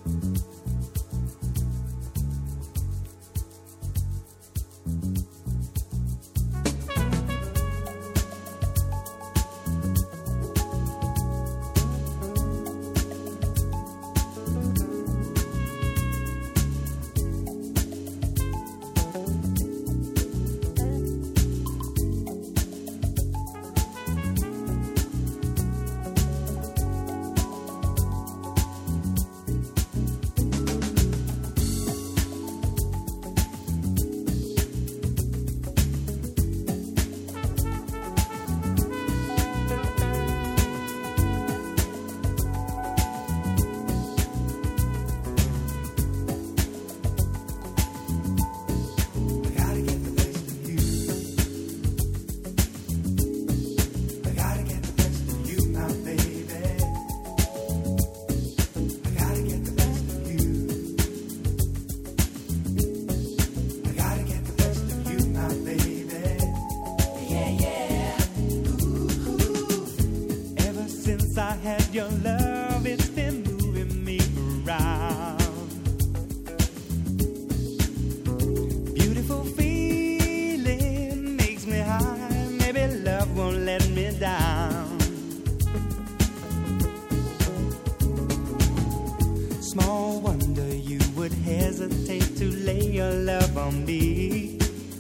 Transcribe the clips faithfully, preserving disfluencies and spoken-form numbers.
Your love, it's been moving me around. Beautiful feeling makes me high. Maybe love won't let me down. Small wonder you would hesitate to lay your love on me.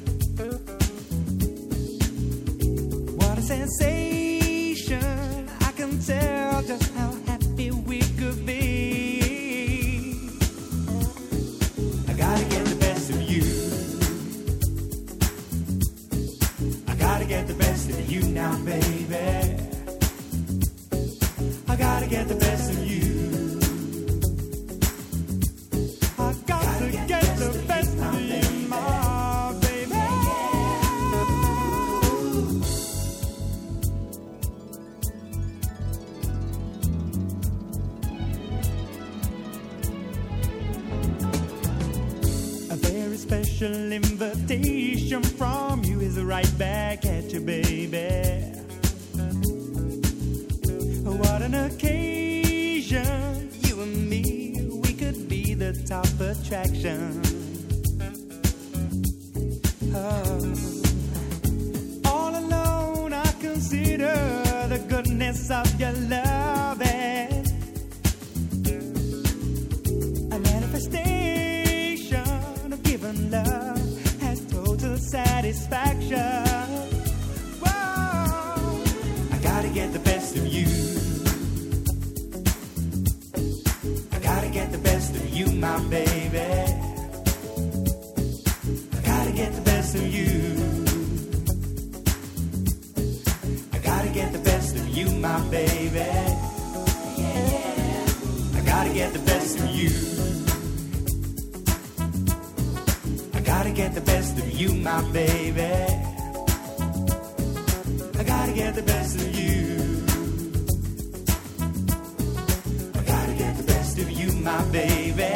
What a sensation, I can tell just how happy we could be. I gotta get the best of you. I gotta get the best of you now, baby. I gotta get the best of you. I got to get the best of you, my baby. A very special invitation from you is right back at you, baby. What an occasion, you and me, we could be the top attraction. Oh. All alone I consider the goodness of your loving, a manifestation of giving love has total satisfaction. Whoa. I gotta get the best of you. I gotta get the best of you, my baby. I gotta get the best of you. I gotta get the best of you, my baby. Yeah. I gotta get the best of you. I gotta get the best of you, my baby. I gotta get the best of you. I gotta get the best of you, my baby.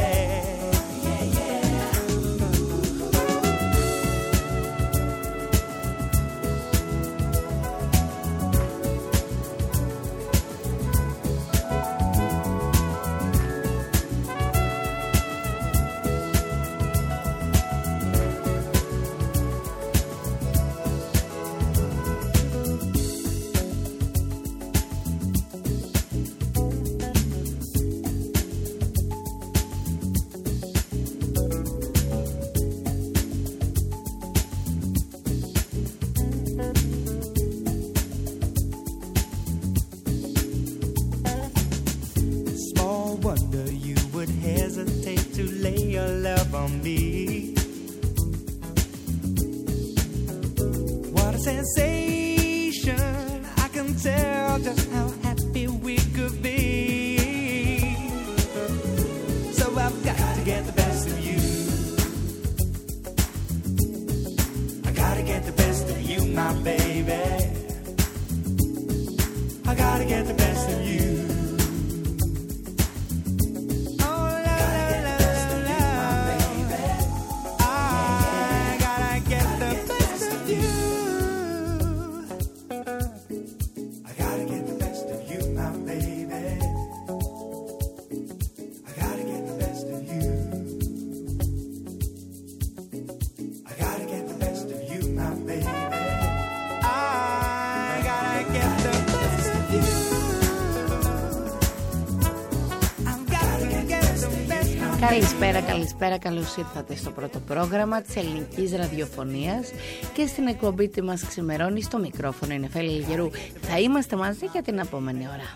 Wonder you would hesitate to lay your love on me. What a sensation, I can tell just how happy we could be. So I've got to get the best of you. I gotta get the best of you, my baby. I gotta get the best of you. Καλησπέρα, καλησπέρα, καλώς ήρθατε στο πρώτο πρόγραμμα της ελληνικής ραδιοφωνίας και στην εκπομπή τι μας ξημερώνει. Στο μικρόφωνο είναι Φέλη Λιγερού. Θα είμαστε μαζί για την επόμενη ώρα.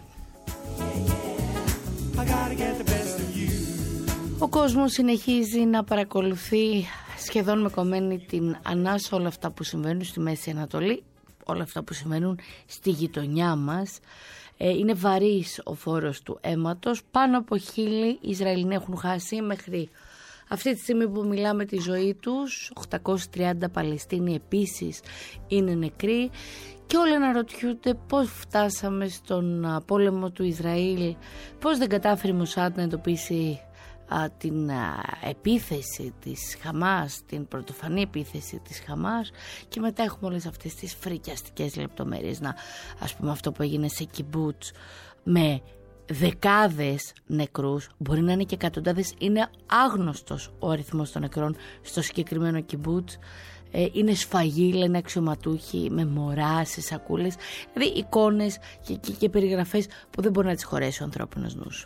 Ο κόσμος συνεχίζει να παρακολουθεί σχεδόν με κομμένη την ανάσα όλα αυτά που συμβαίνουν στη Μέση Ανατολή, όλα αυτά που συμβαίνουν στη γειτονιά μας. Είναι βαρύς ο φόρος του αίματος. Πάνω από χίλιοι Ισραηλινοί έχουν χάσει μέχρι αυτή τη στιγμή που μιλάμε τη ζωή τους. οκτακόσιοι τριάντα Παλαιστίνοι επίσης είναι νεκροί. Και όλοι αναρωτιούνται πώς φτάσαμε στον πόλεμο του Ισραήλ, πώς δεν κατάφερε η Μοσάντ να εντοπίσει α, την α, επίθεση της Χαμάς, την πρωτοφανή επίθεση της Χαμάς, και μετά έχουμε όλες αυτές τις φρικιαστικές λεπτομέρειες. Να, ας πούμε αυτό που έγινε σε κιμπούτς με δεκάδες νεκρούς, μπορεί να είναι και εκατοντάδες, είναι άγνωστος ο αριθμός των νεκρών στο συγκεκριμένο κιμπούτς. Είναι σφαγή, λένε αξιωματούχοι, με μωρά σε σακούλες. Δηλαδή εικόνες και, και, και περιγραφές που δεν μπορεί να τις χωρέσει ο ανθρώπινος νους.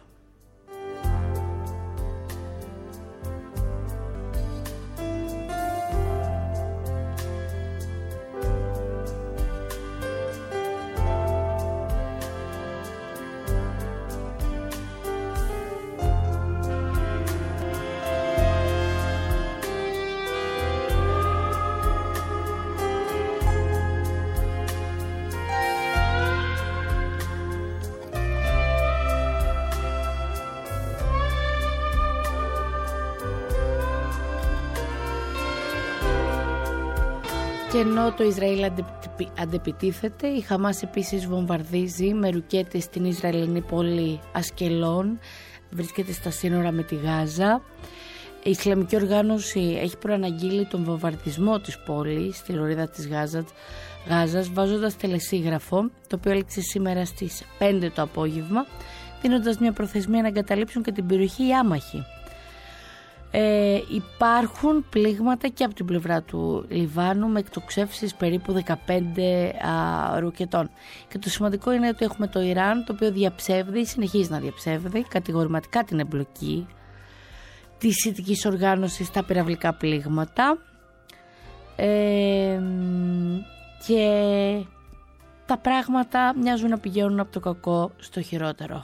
Και ενώ το Ισραήλ αντεπιτίθεται, η Χαμάς επίσης βομβαρδίζει με ρουκέτες την Ισραηλινή πόλη Ασκελών, βρίσκεται στα σύνορα με τη Γάζα. Η Ισλαμική οργάνωση έχει προαναγγείλει τον βομβαρδισμό της πόλης στη λωρίδα της Γάζας, Γάζας βάζοντας τελεσίγραφο, το οποίο έληξε σήμερα στις πέντε το απόγευμα, δίνοντας μια προθεσμία να εγκαταλείψουν και την περιοχή οι άμαχοι. Ε, υπάρχουν πλήγματα και από την πλευρά του Λιβάνου με εκτοξεύσεις περίπου δεκαπέντε α, ρουκετών. Και το σημαντικό είναι ότι έχουμε το Ιράν, το οποίο διαψεύδει, συνεχίζει να διαψεύδει κατηγορηματικά την εμπλοκή της σιητικής οργάνωσης στα πυραυλικά πλήγματα, ε, και τα πράγματα μοιάζουν να πηγαίνουν από το κακό στο χειρότερο.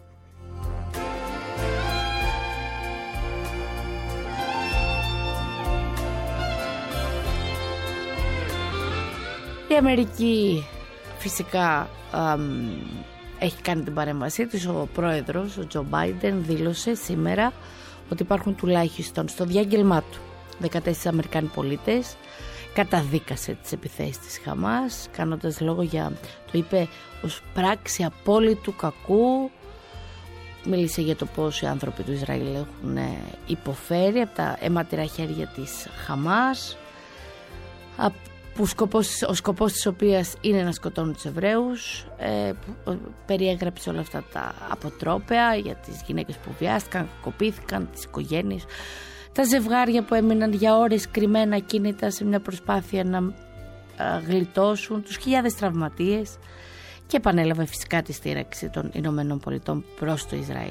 Η Αμερική φυσικά αμ, έχει κάνει την παρέμβασή της. Ο πρόεδρος, ο Τζο Μπάιντεν, δήλωσε σήμερα ότι υπάρχουν τουλάχιστον στο διάγγελμά του δεκατέσσερις Αμερικάνοι πολίτες. Καταδίκασε τις επιθέσεις της Χαμάς, κάνοντας λόγο για, το είπε, ως πράξη απόλυτου κακού. Μίλησε για το πώς οι άνθρωποι του Ισραήλ έχουν υποφέρει από τα αιματηρά χέρια της Χαμάς, που σκοπός, ο σκοπός της οποίας είναι να σκοτώνουν τους Εβραίους. Ε, περιέγραψε όλα αυτά τα αποτρόπαια για τις γυναίκες που βιάστηκαν, κακοποιήθηκαν, τις οικογένειες, τα ζευγάρια που έμειναν για ώρες κρυμμένα κίνητα σε μια προσπάθεια να α, γλιτώσουν, τους χιλιάδες τραυματίες, και επανέλαβε φυσικά τη στήραξη των Ηνωμένων Πολιτών προς το Ισραήλ.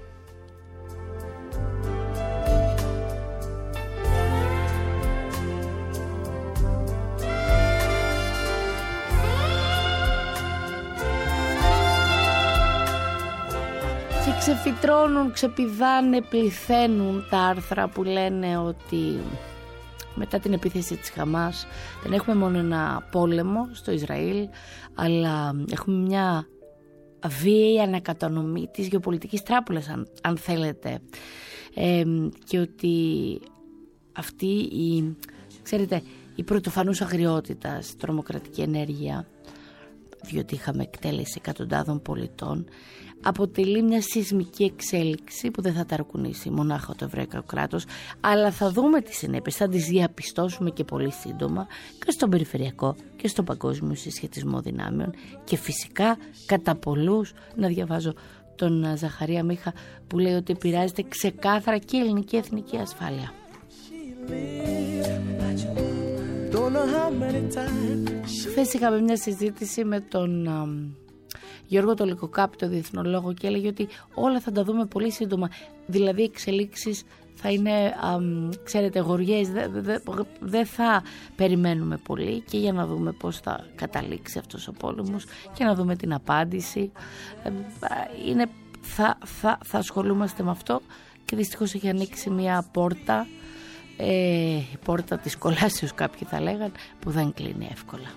Ξεφυτρώνουν, ξεπηδάνε, πληθαίνουν τα άρθρα που λένε ότι μετά την επίθεση της Χαμάς δεν έχουμε μόνο ένα πόλεμο στο Ισραήλ, αλλά έχουμε μια βίαιη ανακατανομή της γεωπολιτικής τράπουλας, αν, αν θέλετε, ε, και ότι αυτή η, ξέρετε, η πρωτοφανούς αγριότητας τρομοκρατική ενέργεια, διότι είχαμε εκτέλεση εκατοντάδων πολιτών, αποτελεί μια σεισμική εξέλιξη που δεν θα ταρακουνήσει μονάχα το εβραϊκό κράτος, αλλά θα δούμε τις συνέπειες, θα τις διαπιστώσουμε και πολύ σύντομα και στον περιφερειακό και στον παγκόσμιο συσχετισμό δυνάμεων, και φυσικά κατά πολλούς, να διαβάζω τον Ζαχαρία Μίχα που λέει ότι επηρεάζεται ξεκάθαρα και η ελληνική εθνική ασφάλεια. Χθες είχαμε μια συζήτηση με τον Γιώργο το Λυκοκάπη, το διεθνολόγο, και έλεγε ότι όλα θα τα δούμε πολύ σύντομα. Δηλαδή εξελίξεις θα είναι, α, ξέρετε, γοριές, δεν δε, δε θα περιμένουμε πολύ, και για να δούμε πώς θα καταλήξει αυτός ο πόλεμος και να δούμε την απάντηση. Ε, είναι, θα, θα, θα ασχολούμαστε με αυτό, και δυστυχώς έχει ανοίξει μια πόρτα, ε, η πόρτα της κολάσεως κάποιοι θα λέγαν, που δεν κλείνει εύκολα.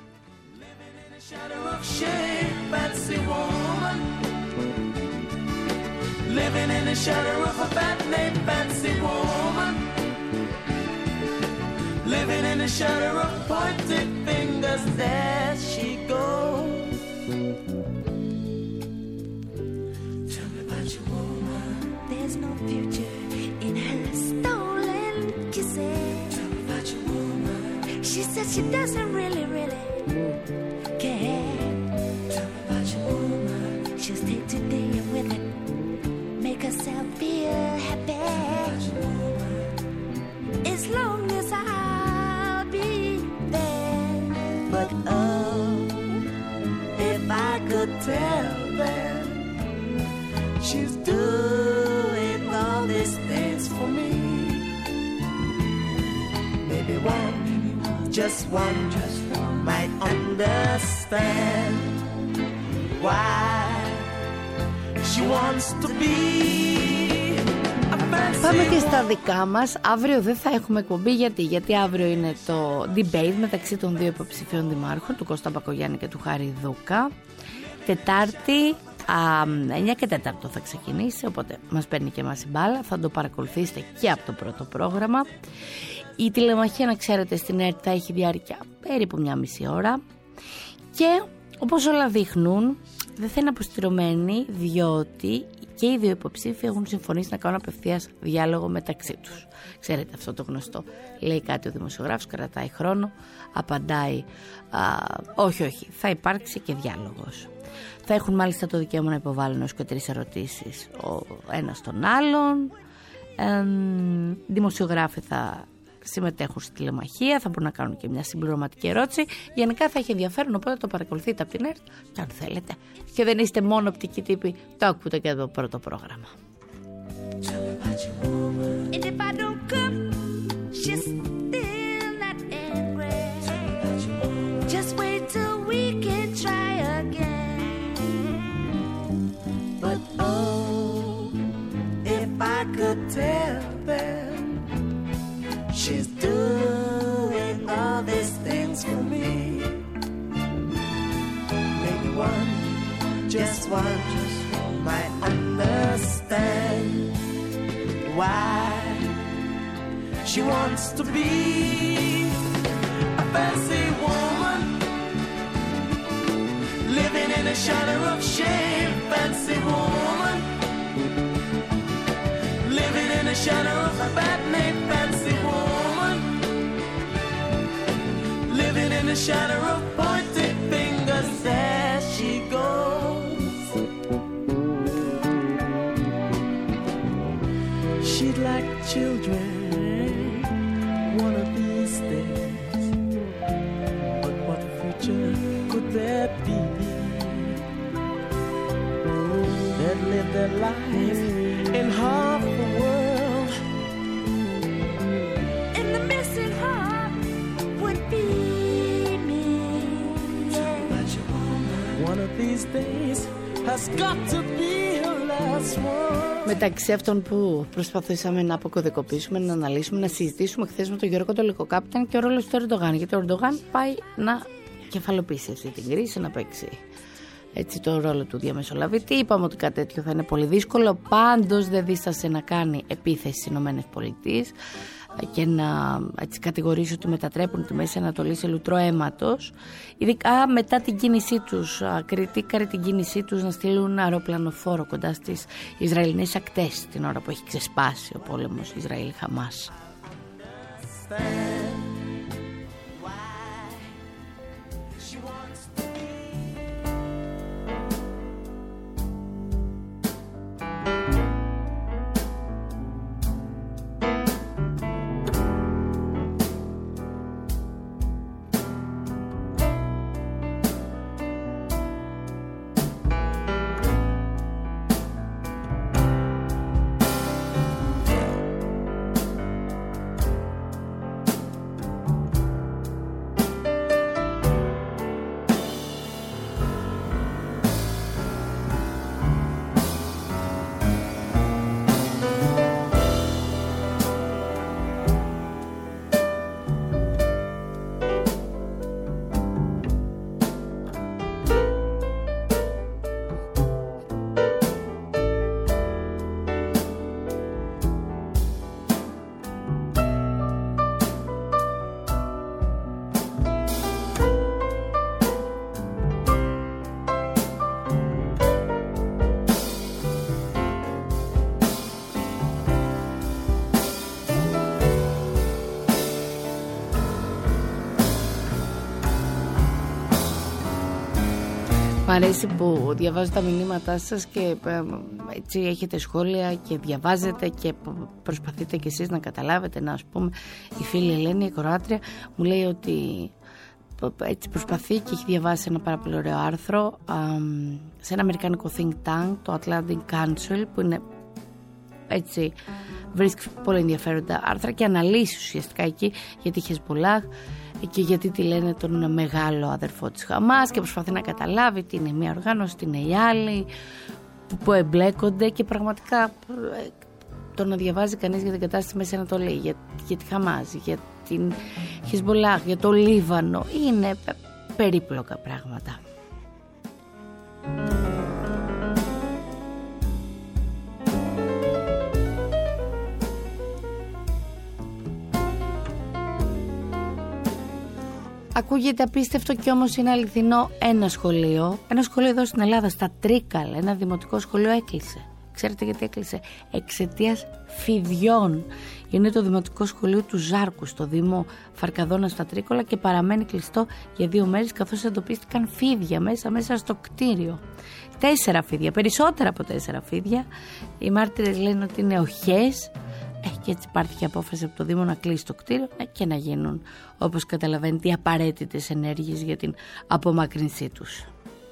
Living in the shadow of a bad name, fancy woman. Living in the shadow of pointed fingers, there she goes. Tell me about your woman. There's no future in her stolen kisses. Tell me about your woman. She said she doesn't really, really care. Tell me about your woman. She'll stay today and with it, make herself feel happy. As long as I'll be there. But oh, if I could tell them she's doing all these things for me. Maybe one, just one, just one might understand why she wants to be. Πάμε και στα δικά μας. Αύριο δεν θα έχουμε εκπομπή. Γιατί, γιατί αύριο είναι το debate μεταξύ των δύο υποψηφίων δημάρχων, του Κώστα Μπακογιάννη και του Χάρη Δούκα. Τετάρτη, α, εννιά και τέσσερα θα ξεκινήσει, οπότε μας παίρνει και εμάς η μπάλα. Θα το παρακολουθήσετε και από το πρώτο πρόγραμμα. Η τηλεμαχία, να ξέρετε, στην ΕΡΤ θα έχει διάρκεια περίπου μια μισή ώρα. Και όπως όλα δείχνουν, δεν θα είναι αποστηρωμένοι, διότι και οι δύο υποψήφοι έχουν συμφωνήσει να κάνουν απευθείας διάλογο μεταξύ τους. Ξέρετε αυτό το γνωστό. Λέει κάτι ο δημοσιογράφος, κρατάει χρόνο, απαντάει α, όχι, όχι, θα υπάρξει και διάλογος. Θα έχουν μάλιστα το δικαίωμα να υποβάλουν έως και τρεις ερωτήσεις ο ένας τον άλλον. Ε, δημοσιογράφοι θα συμμετέχουν στη τηλεμαχία, θα μπορούν να κάνουν και μια συμπληρωματική ερώτηση. Γενικά θα έχει ενδιαφέρον, οπότε το παρακολουθείτε από την ΕΡΤ, και αν θέλετε και δεν είστε μόνο οπτικοί τύποι, το ακούτε και το πρώτο πρόγραμμα. She's doing all these things for me. Maybe one, just one, just one might understand why she wants to be a fancy woman, living in a shadow of shame. Fancy woman, living in a shadow of a bad name. Fancy woman, living in the shadow of pointed fingers, there she goes. She'd like children one of these days, but what future could there be? They'd live their life in half the world, and the missing heart would be me. One of these days has got to be her last one. Μεταξύ αυτών που προσπαθήσαμε να αποκωδικοποιήσουμε, να αναλύσουμε, να συζητήσουμε χθες με τον Γιώργο το Λυκοκάπη, ήταν και ο ρόλος του Ερντογάν. Γιατί ο Ερντογάν πάει να κεφαλοποιήσει αυτή την κρίση, να παίξει έτσι το ρόλο του διαμεσολαβητή. Είπαμε ότι κάτι τέτοιο θα είναι πολύ δύσκολο. Πάντως δεν δίστασε να κάνει επίθεση στις Ηνωμένες Πολιτείες και να έτσι κατηγορήσει ότι μετατρέπουν τη Μέση Ανατολή σε λουτρό αίματος. Ειδικά μετά την κίνησή τους, κριτήκαρε την κίνησή τους να στείλουν αεροπλανοφόρο κοντά στις Ισραηλινές ακτές την ώρα που έχει ξεσπάσει ο πόλεμος Ισραήλ-Χαμάς. Μ' αρέσει που διαβάζω τα μηνύματά σας και έτσι έχετε σχόλια και διαβάζετε και προσπαθείτε κι εσείς να καταλάβετε. Να, ας πούμε, η φίλη Ελένη, η Κροάτρια, μου λέει ότι έτσι προσπαθεί και έχει διαβάσει ένα πάρα πολύ ωραίο άρθρο α, σε ένα αμερικάνικο think tank, το Atlantic Council, που είναι έτσι, βρίσκει πολύ ενδιαφέροντα άρθρα και αναλύσει ουσιαστικά εκεί για τη Χεσμπολάχ και γιατί τη λένε τον μεγάλο αδερφό της Χαμάς, και προσπαθεί να καταλάβει τι είναι μια οργάνωση, τι είναι η άλλη, που, που εμπλέκονται, και πραγματικά το να διαβάζει κανείς για την κατάσταση στη Μέση Ανατολή, για, για τη Χαμάς, για την Χεσμπολάχ, για το Λίβανο, είναι περίπλοκα πράγματα. Ακούγεται απίστευτο και όμως είναι αληθινό. Ένα σχολείο, ένα σχολείο εδώ στην Ελλάδα, στα Τρίκαλα, ένα δημοτικό σχολείο έκλεισε. Ξέρετε γιατί έκλεισε? Εξαιτίας φιδιών. Είναι το δημοτικό σχολείο του Ζάρκου στο Δήμο Φαρκαδόνα στα Τρίκολα και παραμένει κλειστό για δύο μέρες, καθώς εντοπίστηκαν φίδια μέσα, μέσα στο κτίριο. Τέσσερα φίδια, περισσότερα από τέσσερα φίδια. Οι μάρτυρες λένε ότι είναι οχές. Ε, και έτσι πάρθηκε απόφαση από το Δήμο να κλείσει το κτίριο ε, και να γίνουν, όπως καταλαβαίνετε, οι απαραίτητες ενέργειες για την απομάκρυνσή τους.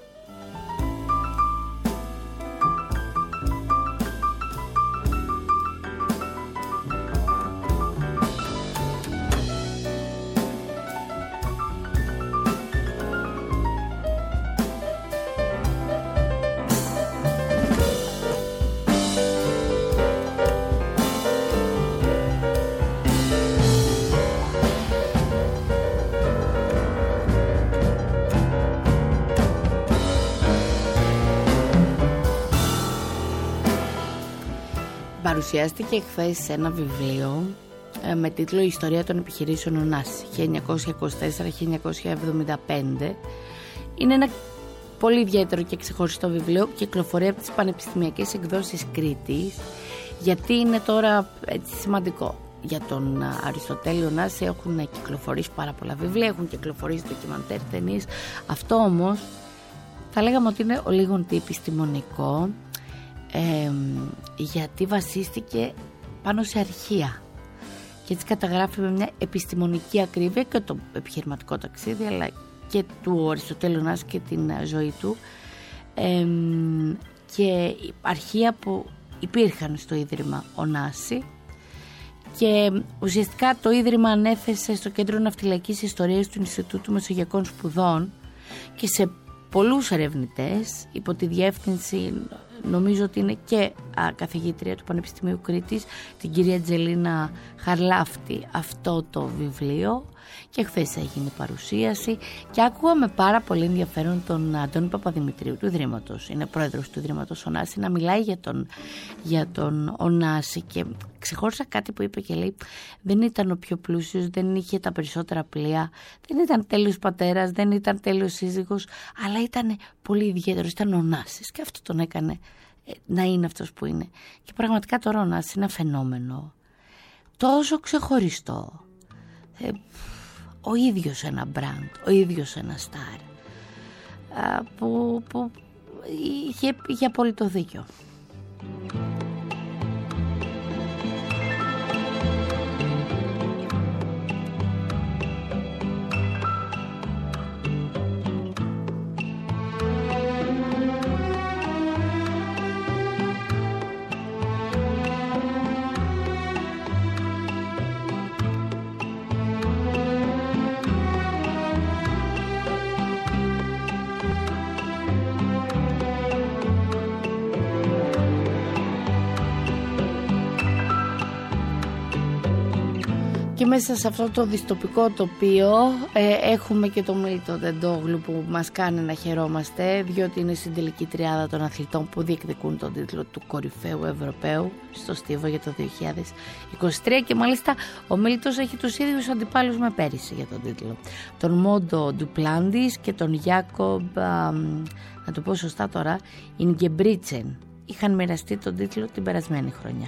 Παρουσιάστηκε χθες ένα βιβλίο με τίτλο «Η ιστορία των επιχειρήσεων Ωνάση χίλια εννιακόσια είκοσι τέσσερα με χίλια εννιακόσια εβδομήντα πέντε». Είναι ένα πολύ ιδιαίτερο και ξεχωριστό βιβλίο, κυκλοφορεί από τις πανεπιστημιακές εκδόσεις Κρήτης. Γιατί είναι τώρα έτσι σημαντικό? Για τον Αριστοτέλη Ωνάση έχουν κυκλοφορήσει πάρα πολλά βιβλία, έχουν κυκλοφορήσει ντοκιμαντέρ, ταινίες. Αυτό όμως θα λέγαμε ότι είναι ο λίγον τι επιστημονικό, Ε, γιατί βασίστηκε πάνω σε αρχεία και έτσι καταγράφει με μια επιστημονική ακρίβεια και το επιχειρηματικό ταξίδι, αλλά και του Αριστοτέλη Ωνάση και την ζωή του, ε, και αρχεία που υπήρχαν στο Ίδρυμα Ωνάση, και ουσιαστικά το Ίδρυμα ανέθεσε στο Κέντρο Ναυτιλιακής Ιστορίας του Ινστιτούτου Μεσογειακών Σπουδών και σε πολλούς ερευνητές υπό τη διεύθυνση, νομίζω ότι είναι και α, καθηγήτρια του Πανεπιστημίου Κρήτης, την κυρία Τζελίνα Χαρλάφτη, αυτό το βιβλίο, και χθες έγινε παρουσίαση και άκουγα με πάρα πολύ ενδιαφέρον τον Αντώνη Παπαδημητρίου του Ιδρύματος, είναι πρόεδρος του Ιδρύματος Ωνάση, να μιλάει για τον, για τον Ωνάση, και ξεχώρισα κάτι που είπε και λέει: δεν ήταν ο πιο πλούσιος, δεν είχε τα περισσότερα πλοία, δεν ήταν τέλειος πατέρας, δεν ήταν τέλειος σύζυγος, αλλά ήταν πολύ ιδιαίτερος, ήταν Ωνάσης, και αυτό τον έκανε ε, να είναι αυτός που είναι. Και πραγματικά τώρα ο Ωνάσης είναι ένα φαινόμενο τόσο ξεχωριστό, ε, ο ίδιος ένα μπραντ, ο ίδιος ένα στάρ, που, που είχε, είχε απόλυτο δίκιο. Και μέσα σε αυτό το δυστοπικό τοπίο ε, έχουμε και τον Μίλτο Τεντόγλου που μας κάνει να χαιρόμαστε, διότι είναι στην τελική τριάδα των αθλητών που διεκδικούν τον τίτλο του κορυφαίου Ευρωπαίου στο Στίβο για το δύο χιλιάδες είκοσι τρία, και μάλιστα ο Μίλτος έχει τους ίδιους αντιπάλους με πέρυσι για τον τίτλο, τον Μόντο Ντουπλάντης και τον Γιάκομπ, να το πω σωστά τώρα, Ινγκεμπρίτσεν. Είχαν μοιραστεί τον τίτλο την περασμένη χρονιά.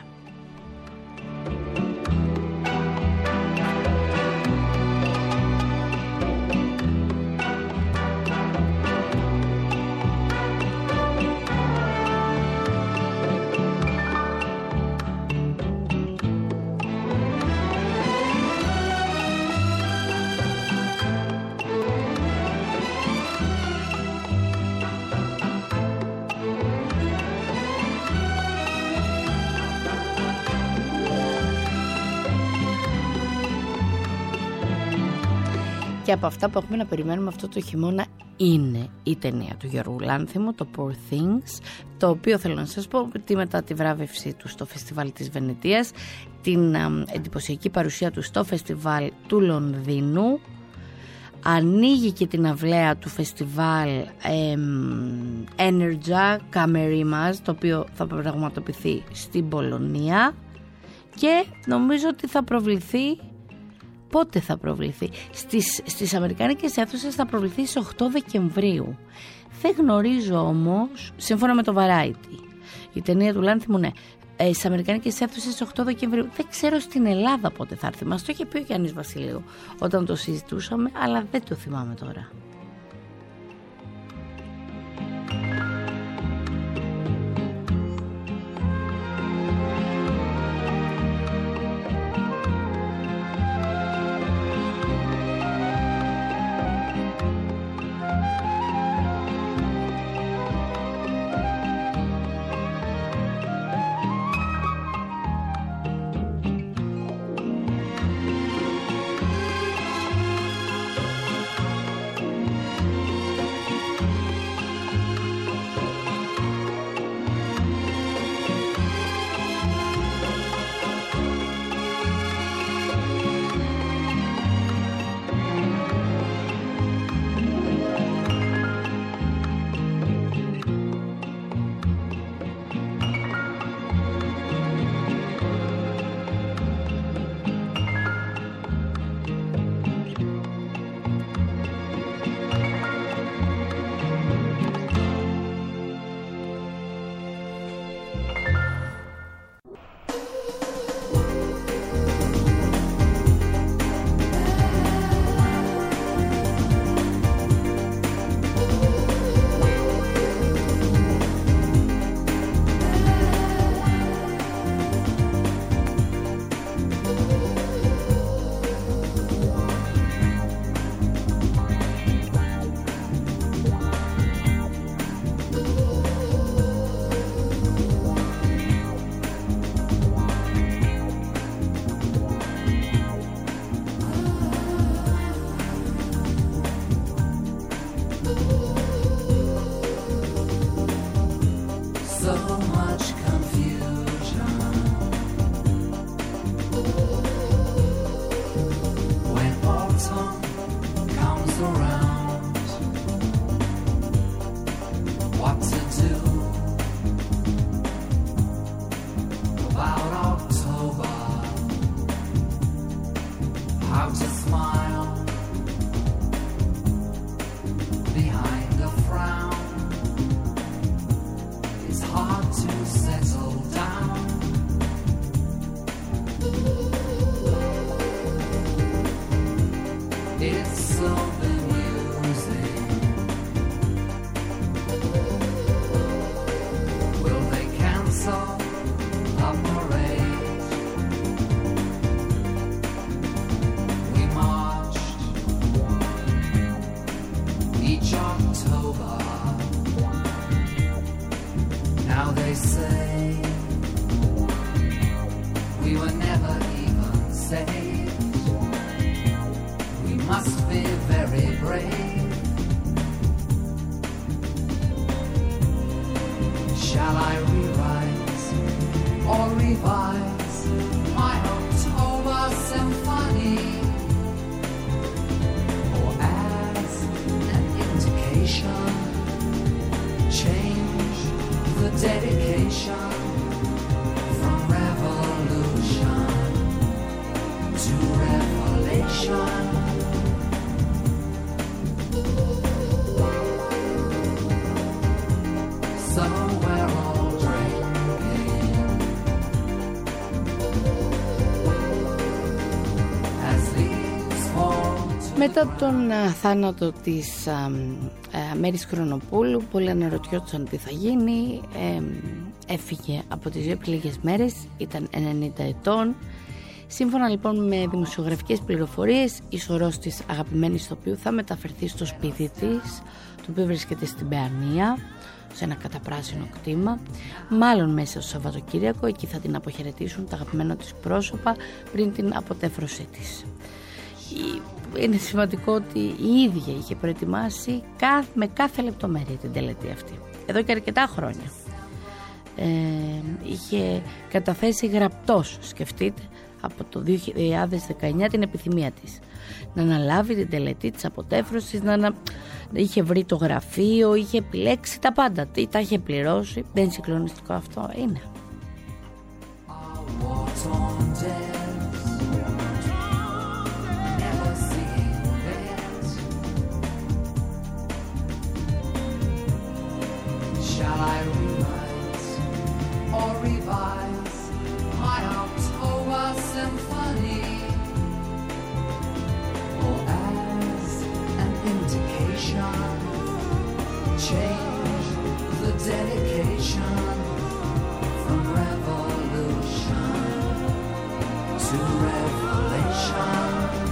και από αυτά που έχουμε να περιμένουμε αυτό το χειμώνα είναι η ταινία του Γιώργου Λάνθιμου, το Poor Things, το οποίο θέλω να σας πω ότι μετά τη βράβευσή του στο Φεστιβάλ της Βενετίας, την α, εντυπωσιακή παρουσία του στο Φεστιβάλ του Λονδίνου, ανοίγει και την αυλαία του φεστιβάλ ε, Energia Kamerimas, το οποίο θα πραγματοποιηθεί στην Πολωνία, και νομίζω ότι θα προβληθεί. Πότε θα προβληθεί? Στις, στις αμερικάνικες αίθουσες θα προβληθεί στις οκτώ Δεκεμβρίου. Δεν γνωρίζω όμως, σύμφωνα με το Variety, η ταινία του Λάνθιμου, ναι, ε, στις αμερικάνικες αίθουσες στις οκτώ Δεκεμβρίου. Δεν ξέρω στην Ελλάδα πότε θα έρθει. Μας το είχε πει ο Γιάννης Βασιλείου όταν το συζητούσαμε, αλλά δεν το θυμάμαι τώρα. Μετά τον α, θάνατο της α, α, Μέρης Χρονοπούλου, πολλοί αναρωτιόντουσαν τι θα γίνει. ε, Έφυγε από τη ζωή πριν λίγες μέρες, ήταν ενενήντα ετών. Σύμφωνα λοιπόν με δημοσιογραφικές πληροφορίες, η σωρός της αγαπημένης ηθοποιού θα μεταφερθεί στο σπίτι της, το οποίο βρίσκεται στην Παιανία, σε ένα καταπράσινο κτήμα, μάλλον μέσα στο Σαββατοκύριακο. Εκεί θα την αποχαιρετήσουν τα αγαπημένα της πρόσωπα πριν την αποτέφρωσή της. είναι σημαντικό ότι η ίδια είχε προετοιμάσει με κάθε λεπτομέρεια την τελετή αυτή. Εδώ και αρκετά χρόνια. Ε, είχε καταθέσει γραπτός, σκεφτείτε, από το δύο χιλιάδες δεκαεννιά την επιθυμία της να αναλάβει την τελετή της αποτέφρωσης, να, να είχε βρει το γραφείο, είχε επιλέξει τα πάντα, τι τα είχε πληρώσει. Δεν είναι συγκλονιστικό αυτό? Είναι. Shall I rewrite or revise my October symphony, or as an indication change the dedication from revolution to revelation?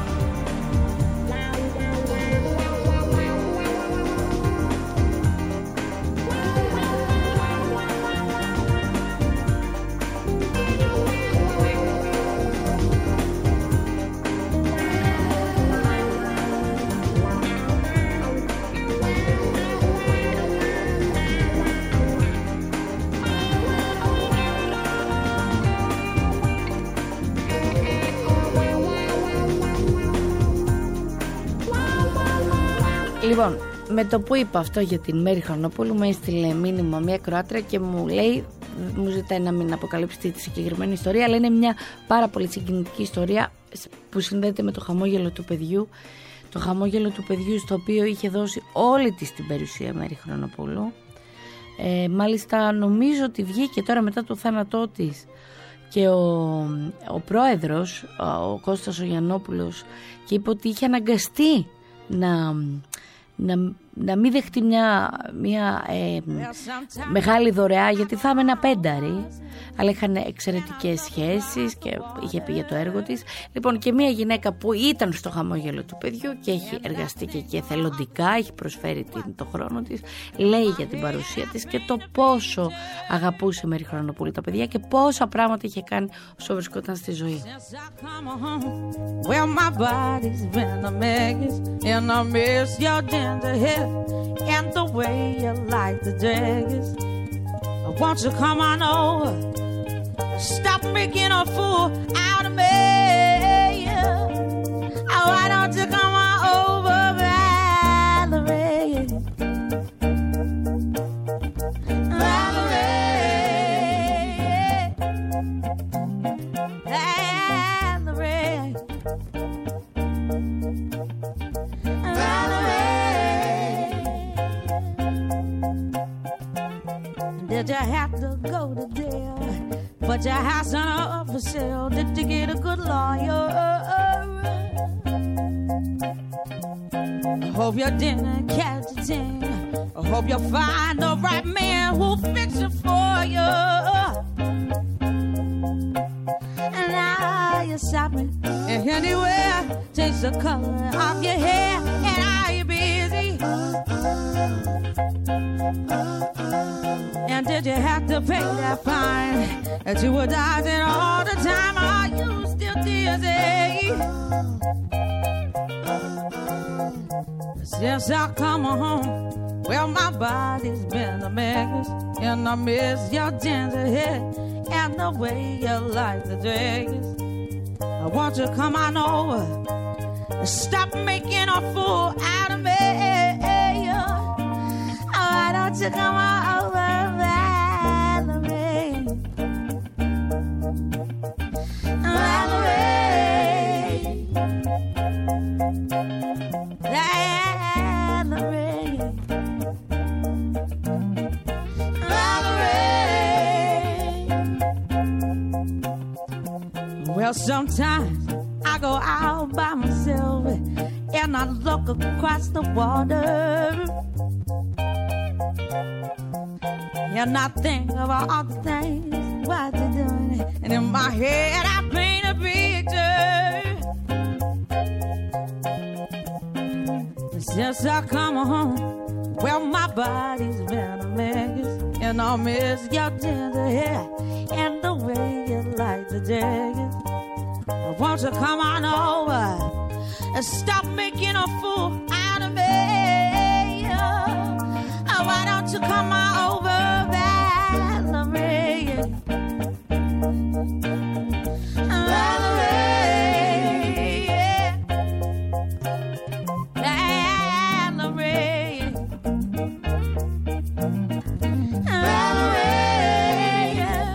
Λοιπόν, με το που είπα αυτό για την Μέρη Χρονοπούλου, με έστειλε μήνυμα μια Κροάτρια και μου λέει, μου ζητάει να μην αποκαλύψει τη συγκεκριμένη ιστορία, αλλά είναι μια πάρα πολύ συγκινητική ιστορία που συνδέεται με το χαμόγελο του παιδιού. Το χαμόγελο του παιδιού στο οποίο είχε δώσει όλη της την περιουσία Μέρη Χρονοπούλου. Ε, μάλιστα νομίζω ότι βγήκε τώρα μετά το θάνατό της και ο, ο πρόεδρος, ο Κώστας ο Γιαννόπουλος, και είπε ότι είχε αναγκαστεί να, να, να μην δεχτεί μια, μια ε, μεγάλη δωρεά, γιατί θα είμαι ένα πένταρι, αλλά είχαν εξαιρετικές σχέσεις και είχε πει για το έργο της. Λοιπόν, και μια γυναίκα που ήταν στο χαμόγελο του παιδιού και έχει εργαστεί και, και εθελοντικά, έχει προσφέρει την, το χρόνο της, λέει για την παρουσία της και το πόσο αγαπούσε Μέρη Χρονοπούλου τα παιδιά και πόσα πράγματα είχε κάνει όσο βρισκόταν στη ζωή. And the way you like the daggers, won't you come on over? Stop making a fool out of me. Oh, why don't you come on over, Valerie? Valerie, Valerie, Did you have to go to jail? But your house on up for sale. Did you get a good lawyer? I hope you didn't catch a thing. I hope you find the right man who'll fix it for you. And now you're shopping anywhere. Change the color of your hair. And are you busy? And did you have to pay that fine that you were dodging all the time? Are you still dizzy? Since I come home, well, my body's been a mess, and I miss your ginger hair and the way you like the dress. I want you to come on over and stop making a fool out of me. Why don't you come on over? Well, sometimes I go out by myself and I look across the water and I think about all the things what you're doing, and in my head I paint a picture. Since I come home, well, my body's been a mess, and I miss your tender hair and the way you like the daggers. Won't you come on over stop making a fool out of me. Oh, why don't you come on over, Valerie? Valerie, yeah. Valerie, Valerie,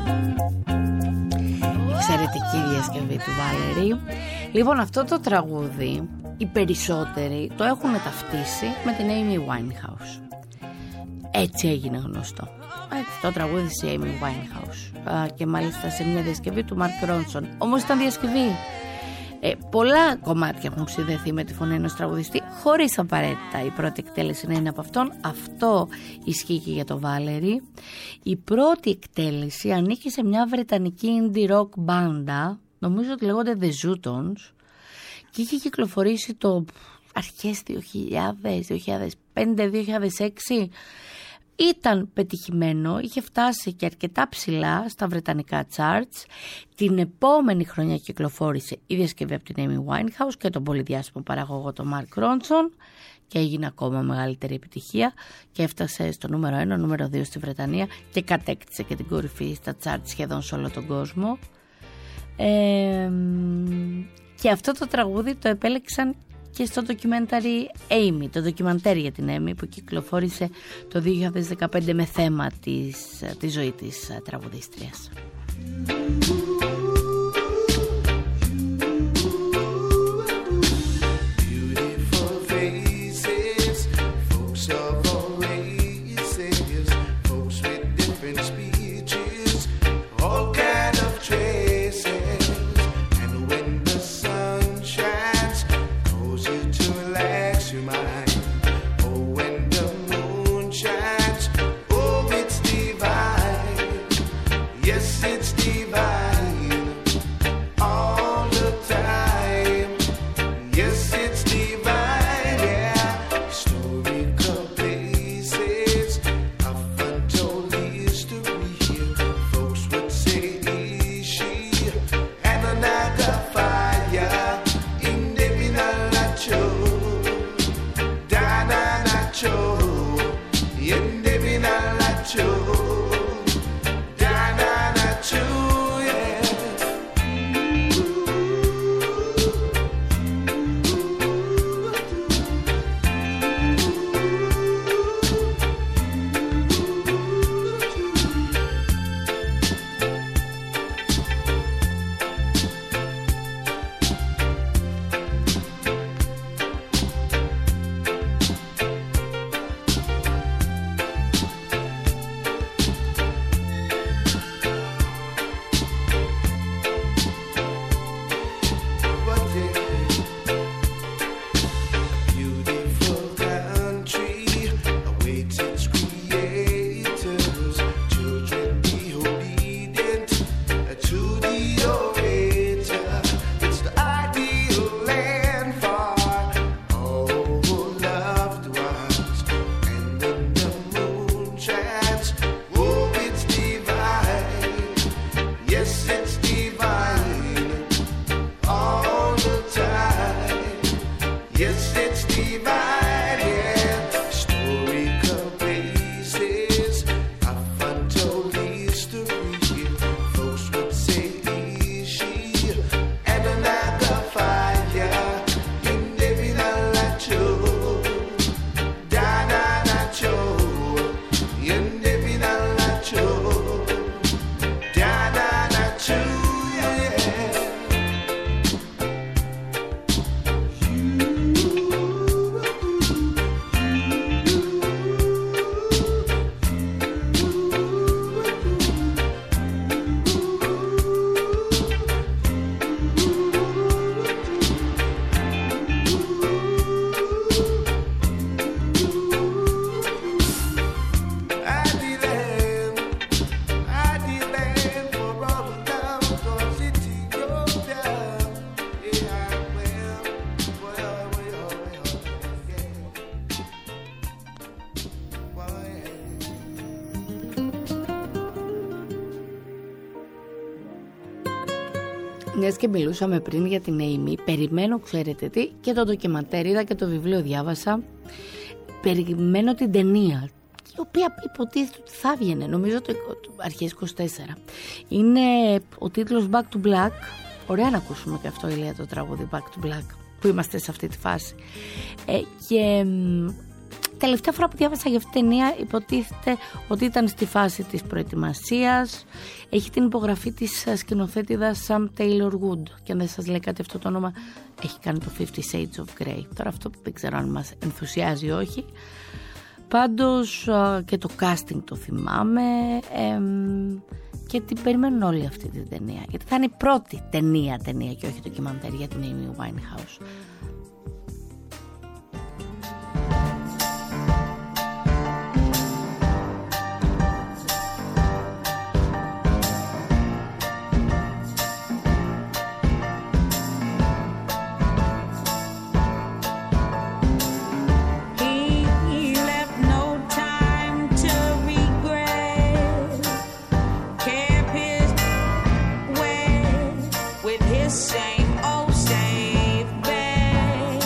yeah. Εξαιρετική διασκευή του Valerie. Λοιπόν, αυτό το τραγούδι οι περισσότεροι το έχουν ταυτίσει με την Amy Winehouse. Έτσι έγινε γνωστό. Έτσι, το τραγούδι της Amy Winehouse. Α, και μάλιστα σε μια διασκευή του Mark Ronson. Όμως ήταν διασκευή. Ε, πολλά κομμάτια έχουν συνδεθεί με τη φωνή ενός τραγουδιστή, χωρίς απαραίτητα η πρώτη εκτέλεση να είναι από αυτόν. Αυτό ισχύει και για το Valerie. Η πρώτη εκτέλεση ανήκει σε μια βρετανική indie rock μπάντα, νομίζω ότι λέγονται The Zootons, και είχε κυκλοφορήσει το αρχές δύο χιλιάδες, δύο χιλιάδες πέντε, δύο χιλιάδες έξι. Ήταν πετυχημένο, είχε φτάσει και αρκετά ψηλά στα βρετανικά charts. Την επόμενη χρονιά κυκλοφόρησε η διασκευή από την Amy Winehouse και τον πολυδιάσημο παραγωγό τον Mark Ronson και έγινε ακόμα μεγαλύτερη επιτυχία και έφτασε στο νούμερο ένα, νούμερο δύο στη Βρετανία και κατέκτησε και την κορυφή στα charts σχεδόν σε όλο τον κόσμο. Ε, και αυτό το τραγούδι το επέλεξαν και στο ντοκιμένταρι Amy, το ντοκιμαντέρ για την Amy που κυκλοφόρησε το δύο χιλιάδες δεκαπέντε με θέμα της, τη ζωή της τραγουδίστριας. Yes, it's divine. Μιας και μιλούσαμε πριν για την Amy, περιμένω, ξέρετε τι, και το ντοκιμαντέρ είδα και το βιβλίο διάβασα. Περιμένω την ταινία, η οποία υποτίθεται ότι θα βγαινε, νομίζω το αρχές είκοσι τέσσερα. Είναι ο τίτλος Back to Black. Ωραία να ακούσουμε και αυτό, Ηλία, το τραγούδι Back to Black, που είμαστε σε αυτή τη φάση. Ε, και τελευταία φορά που διάβασα για αυτή την ταινία υποτίθεται ότι ήταν στη φάση της προετοιμασίας. Έχει την υπογραφή της σκηνοθέτηδας Sam Taylor Wood, και αν δεν σας λέει κάτι αυτό το όνομα, έχει κάνει το Fifty Shades of Grey. Τώρα αυτό δεν ξέρω αν μας ενθουσιάζει ή όχι. Πάντως και το casting το θυμάμαι, ε, και την περιμένουν όλοι αυτή την ταινία, γιατί θα είναι η πρώτη ταινία, ταινία και όχι ντοκιμαντέρ για την Amy Winehouse. Same old safe bed.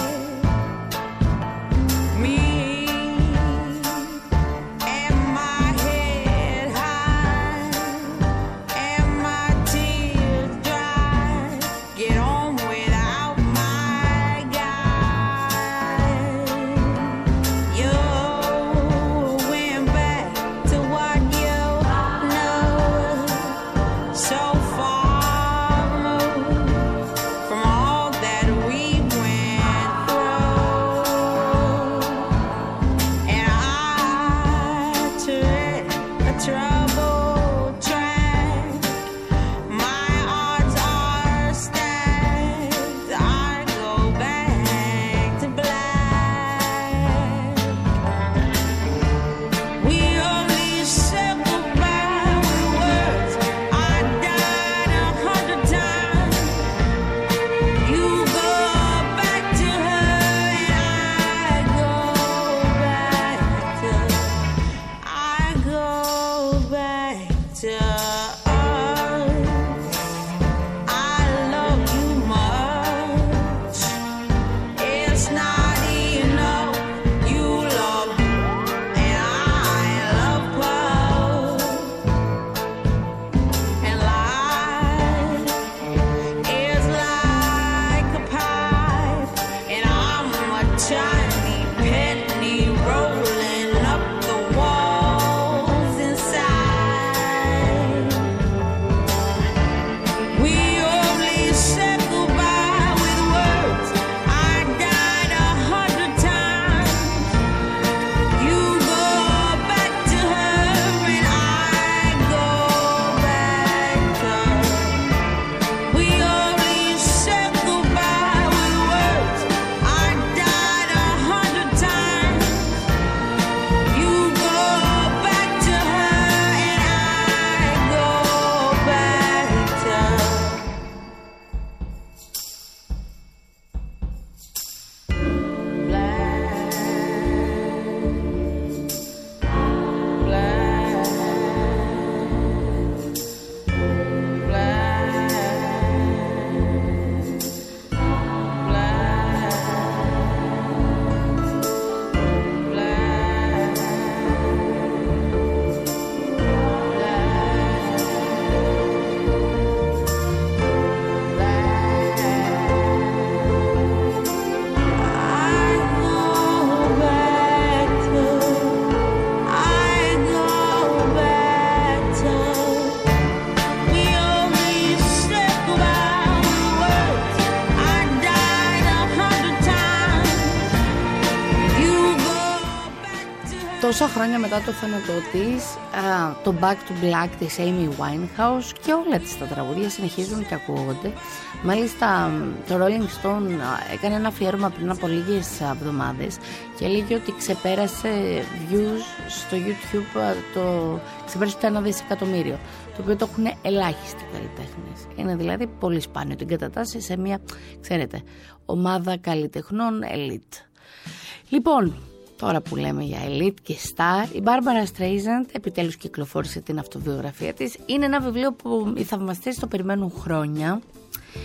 Τόσα χρόνια μετά το θάνατό της, το Back to Black της Amy Winehouse και όλα της τα τραγούδια συνεχίζουν και ακούγονται. Μάλιστα το Rolling Stone έκανε ένα αφιέρωμα πριν από λίγες εβδομάδες και έλεγε ότι ξεπέρασε views στο YouTube, το ξεπέρασε το ένα δισεκατομμύριο, το οποίο το έχουν ελάχιστοι καλλιτέχνες. Είναι δηλαδή πολύ σπάνιο την κατατάσσει σε μια, ξέρετε, ομάδα καλλιτεχνών elite. Λοιπόν, τώρα που λέμε για elite και star, η Barbara Streisand επιτέλους κυκλοφόρησε την αυτοβιογραφία της. Είναι ένα βιβλίο που οι θαυμαστές το περιμένουν χρόνια.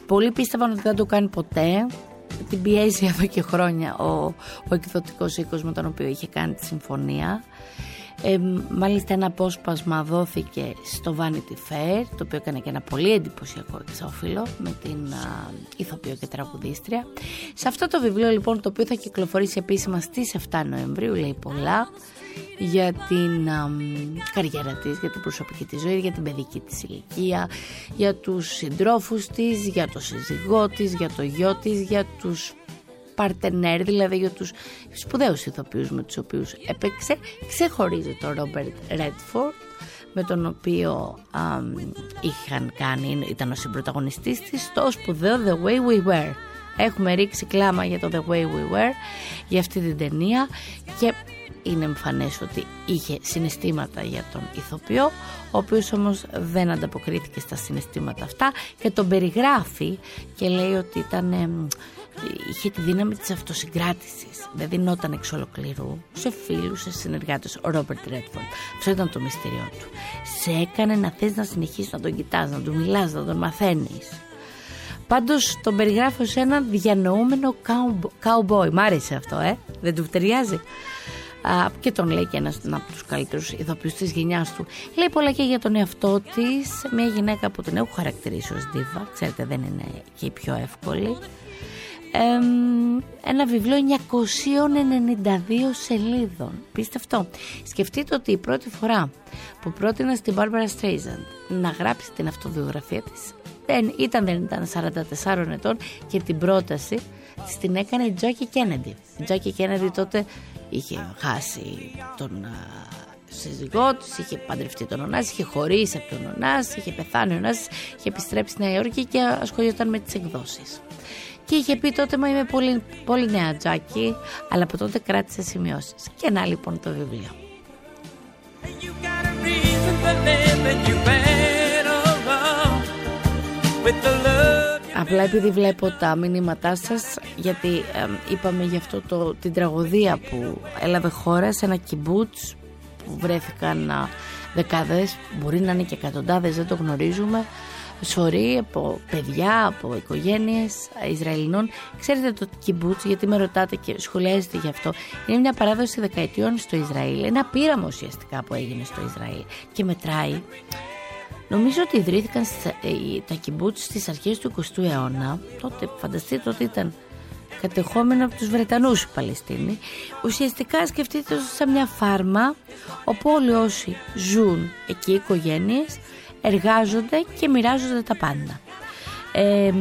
Πολλοί πίστευαν ότι δεν το κάνει ποτέ. Την πιέζει εδώ και χρόνια ο, ο εκδοτικός οίκος με τον οποίο είχε κάνει τη συμφωνία. Ε, μάλιστα ένα απόσπασμα δόθηκε στο Vanity Fair, το οποίο έκανε και ένα πολύ εντυπωσιακό εξώφυλλο με την α, ηθοποιό και τραγουδίστρια. Σε αυτό το βιβλίο λοιπόν, το οποίο θα κυκλοφορήσει επίσημα στις εφτά Νοεμβρίου, λέει πολλά για την α, καριέρα της, για την προσωπική της ζωή, για την παιδική της ηλικία, για τους συντρόφους της, για το σύζυγό της, για το γιο της, για τους παρτενέρ, δηλαδή για τους σπουδαίους ηθοποιούς με τους οποίους έπαιξε. Ξεχωρίζει τον Ρόμπερτ Ρέντφορντ, με τον οποίο α, είχαν κάνει, ήταν ο συμπρωταγωνιστής της στο σπουδαίο The Way We Were. Έχουμε ρίξει κλάμα για το The Way We Were, για αυτή την ταινία, και είναι εμφανές ότι είχε συναισθήματα για τον ηθοποιό, ο οποίος όμως δεν ανταποκρίθηκε στα συναισθήματα αυτά και τον περιγράφει και λέει ότι ήταν, ε, είχε τη δύναμη της αυτοσυγκράτησης, δεν δινόταν εξ ολοκληρού σε φίλους, σε συνεργάτες. Ο Ρόμπερτ Ρέντφορντ, αυτό ήταν το μυστήριό του, σε έκανε να θες να συνεχίσεις να τον κοιτάς, να του μιλάς, να τον μαθαίνεις. Πάντως τον περιγράφω σε έναν διανοούμενο cowboy. Μ' άρεσε αυτό, ε? Δεν του ταιριάζει? Α, και τον λέει και ένας από τους καλύτερους ηθοποιούς της γενιάς του. Λέει πολλά και για τον εαυτό της, μια γυναίκα που την έχω χαρακτηρίσει ως δίβα, ξέρετε δεν είναι και η πιο εύκολη. Ε, ένα βιβλίο εννιακόσιες ενενήντα δύο σελίδων, πίστευτο. Σκεφτείτε ότι η πρώτη φορά που πρότεινα στην Barbara Streisand να γράψει την αυτοβιογραφία της, δεν ήταν, δεν ήταν σαράντα τεσσάρων ετών, και την πρόταση της την έκανε η Τζάκι Κέννεντι. Η Τζάκι Κέννεντι τότε είχε χάσει τον α, σύζυγό της, είχε παντρευτεί τον Ωνάς, είχε χωρίσει από τον Ωνάς, είχε πεθάνει ο Ωνάς, είχε επιστρέψει στη Νέα Υόρκη και ασχολιόταν με τις εκδόσεις. Και είχε πει τότε, μα είμαι πολύ, πολύ νέα Τζάκι, αλλά από τότε κράτησε σημειώσεις. Και να λοιπόν το βιβλίο. Απλά επειδή βλέπω τα μηνύματά σας, γιατί ε, είπαμε γι' αυτό το, την τραγωδία που έλαβε χώρα σε ένα κιμπούτς που βρέθηκαν α, δεκάδες, μπορεί να είναι και εκατοντάδες, δεν το γνωρίζουμε, σωροί από παιδιά, από οικογένειες Ισραηλινών. Ξέρετε το κιμπούτς, γιατί με ρωτάτε και σχολιάζετε γι' αυτό, είναι μια παράδοση δεκαετιών στο Ισραήλ, ένα πείραμα ουσιαστικά που έγινε στο Ισραήλ και μετράει. Νομίζω ότι ιδρύθηκαν τα κιμπούτς στις αρχές του εικοστού αιώνα. Τότε, φανταστείτε ότι ήταν κατεχόμενο από τους Βρετανούς οι Παλαιστίνοι. Ουσιαστικά σκεφτείτε το σαν μια φάρμα όπου όλοι όσοι ζουν εκεί, οι οικογένειες, εργάζονται και μοιράζονται τα πάντα. Ε,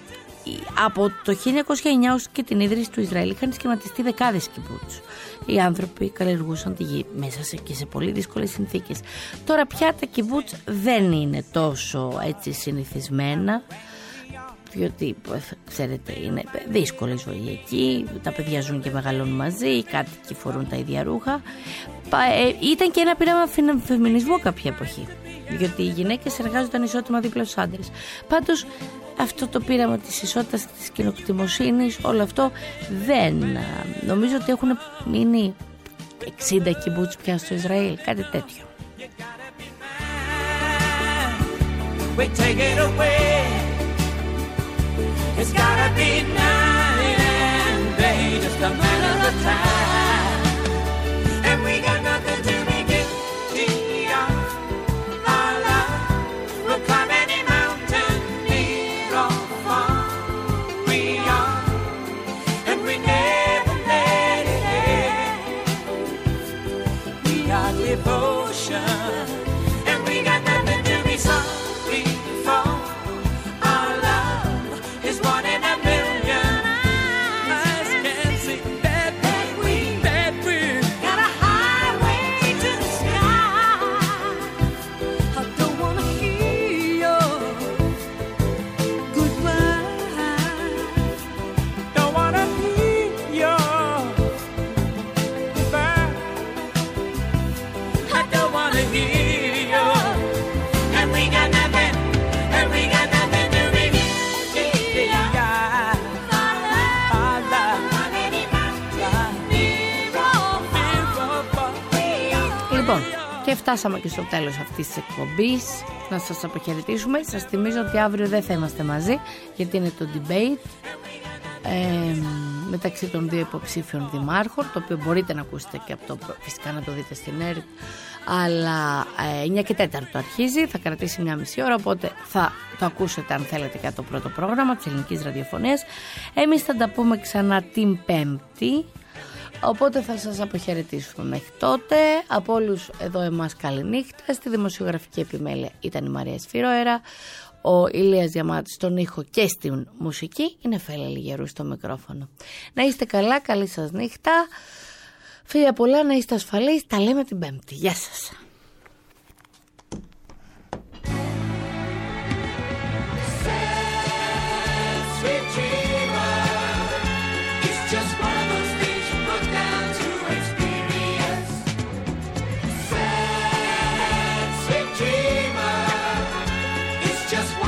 από το χίλια εννιακόσια εννιά ως και την ίδρυση του Ισραήλ είχαν σχηματιστεί δεκάδες κιμπούτς. Οι άνθρωποι καλλιεργούσαν τη γη μέσα σε, και σε πολύ δύσκολες συνθήκες. Τώρα πια τα κιμπούτς δεν είναι τόσο έτσι συνηθισμένα, διότι ξέρετε είναι δύσκολη ζωή εκεί, τα παιδιά ζουν και μεγαλώνουν μαζί, οι κάτοικοι φορούν τα ίδια ρούχα. Ήταν και ένα πείραμα φεμινισμού κάποια εποχή, γιατί οι γυναίκες εργάζονταν ισότιμα δίπλα στους άντρες. Πάντως αυτό το πείραμα της ισότητας, της κοινοκτημοσύνης, όλο αυτό δεν, νομίζω ότι έχουν μείνει εξήντα κιμπούτς πια στο Ισραήλ, κάτι τέτοιο. One in a million eyes can see that we Και φτάσαμε και στο τέλος αυτής της εκπομπής. Να σας αποχαιρετήσουμε. Σας θυμίζω ότι αύριο δεν θα είμαστε μαζί, γιατί είναι το debate ε, μεταξύ των δύο υποψήφιων δημάρχων, το οποίο μπορείτε να ακούσετε και από το, φυσικά να το δείτε στην ΕΡΤ, αλλά ε, εννιά και τέταρτο αρχίζει, θα κρατήσει μια μισή ώρα, οπότε θα το ακούσετε αν θέλετε και το πρώτο πρόγραμμα της ελληνικής ραδιοφωνίας. Εμείς θα τα πούμε ξανά την Πέμπτη, οπότε θα σας αποχαιρετήσουμε μέχρι τότε. Από όλους εδώ εμάς καληνύχτα. Στη δημοσιογραφική επιμέλεια ήταν η Μαρία Σφυρόερα, ο Ηλίας Διαμάτης στον ήχο και στην μουσική, είναι Φέλα Λιγερού στο μικρόφωνο. Να είστε καλά, καλή σας νύχτα, φίλια πολλά, να είστε ασφαλείς, τα λέμε την Πέμπτη. Γεια σας. Just